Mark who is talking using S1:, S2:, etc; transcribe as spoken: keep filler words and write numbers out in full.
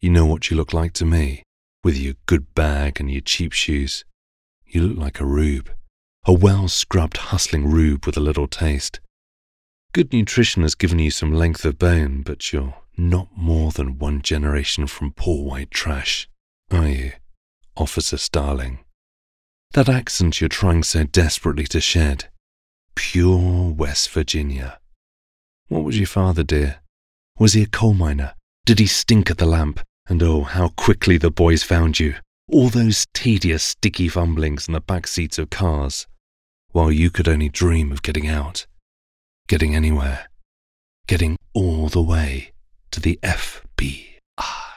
S1: You know what you look like to me, with your good bag and your cheap shoes. You look like a rube, a well-scrubbed, hustling rube with a little taste. Good nutrition has given you some length of bone, but you're not more than one generation from poor white trash, are you, Officer Starling? That accent you're trying so desperately to shed. Pure West Virginia. What was your father, dear? Was he a coal miner? Did he stink at the lamp? And oh, how quickly the boys found you. All those tedious, sticky fumblings in the back seats of cars, while you could only dream of getting out, getting anywhere, getting all the way to the F B I.